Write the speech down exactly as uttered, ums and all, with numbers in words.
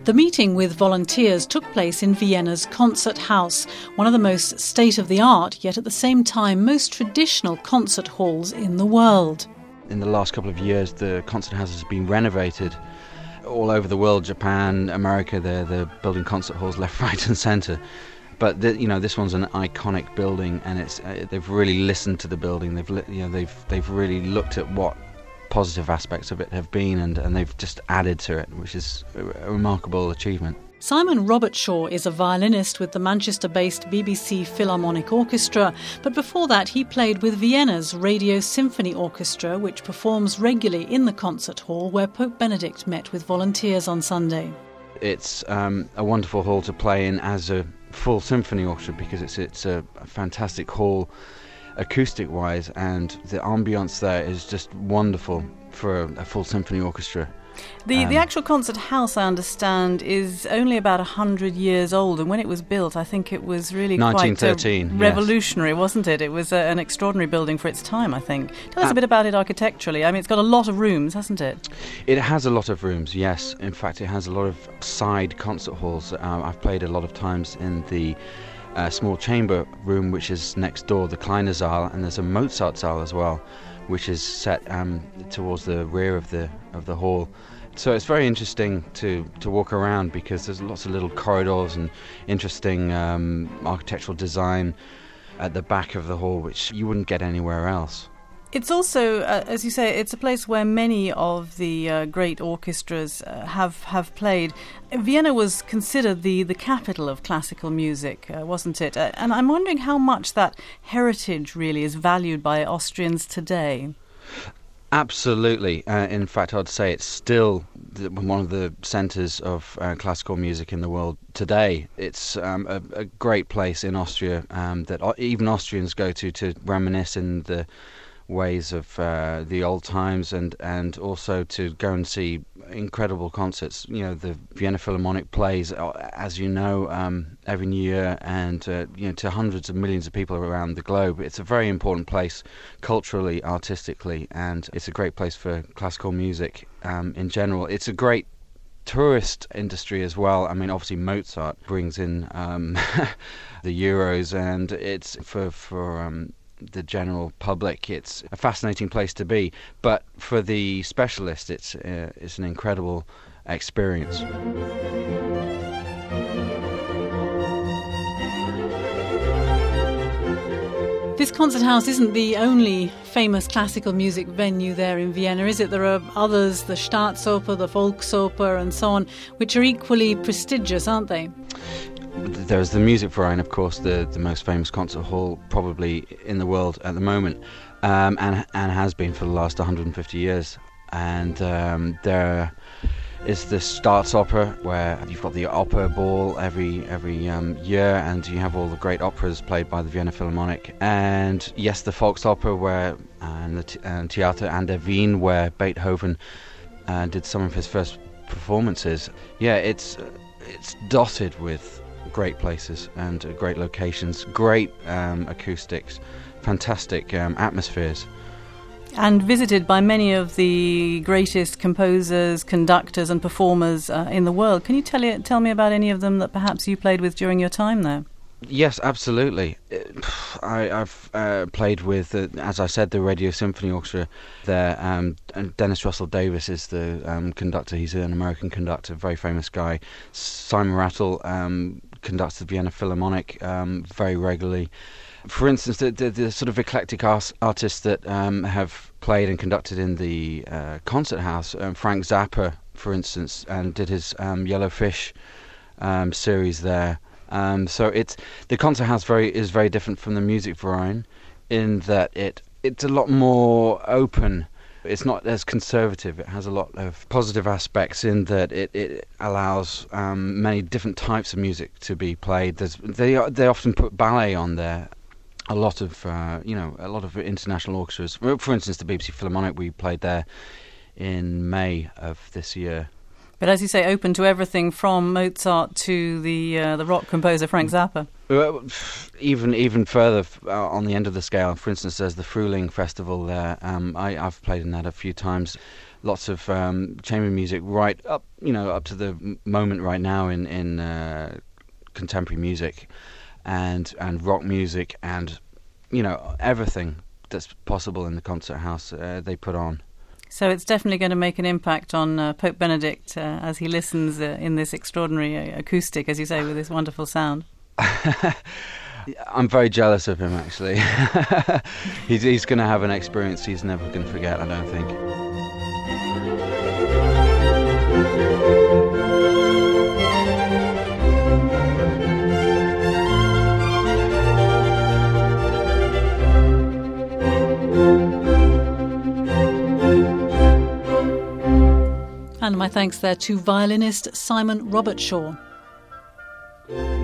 The meeting with volunteers took place in Vienna's Concert House, one of the most state-of-the-art, yet at the same time most traditional concert halls in the world. In the last couple of years, the concert house has been renovated all over the world. Japan, America, they're, they're building concert halls left, right and centre. But the, you know, this one's an iconic building, and it's uh, they've really listened to the building. They've li- you know they've they've really looked at what positive aspects of it have been, and, and they've just added to it, which is a remarkable achievement. Simon Robertshaw is a violinist with the Manchester-based B B C Philharmonic Orchestra, but before that he played with Vienna's Radio Symphony Orchestra, which performs regularly in the concert hall where Pope Benedict met with volunteers on Sunday. It's um, a wonderful hall to play in as a full symphony orchestra, because it's it's a fantastic hall acoustic-wise, and the ambience there is just wonderful for a, a full symphony orchestra. The um, the actual concert house, I understand, is only about one hundred years old, and when it was built, I think it was really nineteen thirteen, quite uh, revolutionary, yes. Wasn't it? It was uh, an extraordinary building for its time, I think. Tell us uh, a bit about it architecturally. I mean, it's got a lot of rooms, hasn't it? It has a lot of rooms, yes. In fact, it has a lot of side concert halls. Um, I've played a lot of times in the uh, small chamber room, which is next door, the Kleine Saal, and there's a Mozart Saal as well, which is set um, towards the rear of the of the hall. So it's very interesting to, to walk around, because there's lots of little corridors and interesting um, architectural design at the back of the hall, which you wouldn't get anywhere else. It's also, uh, as you say, it's a place where many of the uh, great orchestras uh, have have played. Vienna was considered the, the capital of classical music, uh, wasn't it? Uh, and I'm wondering how much that heritage really is valued by Austrians today. Absolutely. Uh, in fact, I'd say it's still the, one of the centres of uh, classical music in the world today. It's um, a, a great place in Austria um, that o- even Austrians go to to reminisce in the ways of uh, the old times, and, and also to go and see incredible concerts. You know, the Vienna Philharmonic plays, as you know, um, every new year, and uh, you know, to hundreds of millions of people around the globe. It's a very important place culturally, artistically, and it's a great place for classical music um, in general. It's a great tourist industry as well. I mean, obviously Mozart brings in um, the euros, and it's for for um, the general public, it's a fascinating place to be, but for the specialist, it's uh, it's an incredible experience. This concert house isn't the only famous classical music venue there in Vienna, is it? There are others, the Staatsoper, the Volksoper, and so on, which are equally prestigious, aren't they? There's the Musikverein, of course, the, the most famous concert hall probably in the world at the moment, um, and and has been for the last one hundred fifty years. And um, there is the Staatsoper, where you've got the opera ball every every um, year, and you have all the great operas played by the Vienna Philharmonic. And yes, the Volksoper, where and the t- and Theater an der Wien, where Beethoven uh, did some of his first performances. Yeah, it's it's dotted with great places and uh, great locations, great um, acoustics, fantastic um, atmospheres. And visited by many of the greatest composers, conductors and performers uh, in the world. Can you tell, you tell me about any of them that perhaps you played with during your time there? Yes, absolutely. I, I've uh, played with, uh, as I said, the Radio Symphony Orchestra there. Um, and Dennis Russell Davis is the um, conductor. He's an American conductor, very famous guy. Simon Rattle um, conducts the Vienna Philharmonic um, very regularly. For instance, the, the, the sort of eclectic art- artists that um, have played and conducted in the uh, concert house, um, Frank Zappa, for instance, and did his um, Yellow Fish um, series there. Um, so it's the concert house very is very different from the Musikverein in that it it's a lot more open. It's not as conservative. It has a lot of positive aspects in that it, it allows um, many different types of music to be played. There's, they they often put ballet on there. A lot of uh, you know a lot of international orchestras. For instance, the B B C Philharmonic, we played there in May of this year. But as you say, open to everything from Mozart to the uh, the rock composer Frank Zappa. Well, even even further uh, on the end of the scale. For instance, there's the Frühling Festival there. Um, I, I've played in that a few times. lots of um, chamber music right up, you know, up to the m- moment right now in in uh, contemporary music, and and rock music, and you know everything that's possible in the concert house uh, they put on. So it's definitely going to make an impact on uh, Pope Benedict uh, as he listens uh, in this extraordinary uh, acoustic, as you say, with this wonderful sound. I'm very jealous of him, actually. he's he's going to have an experience he's never going to forget, I don't think. And my thanks there to violinist Simon Robertshaw.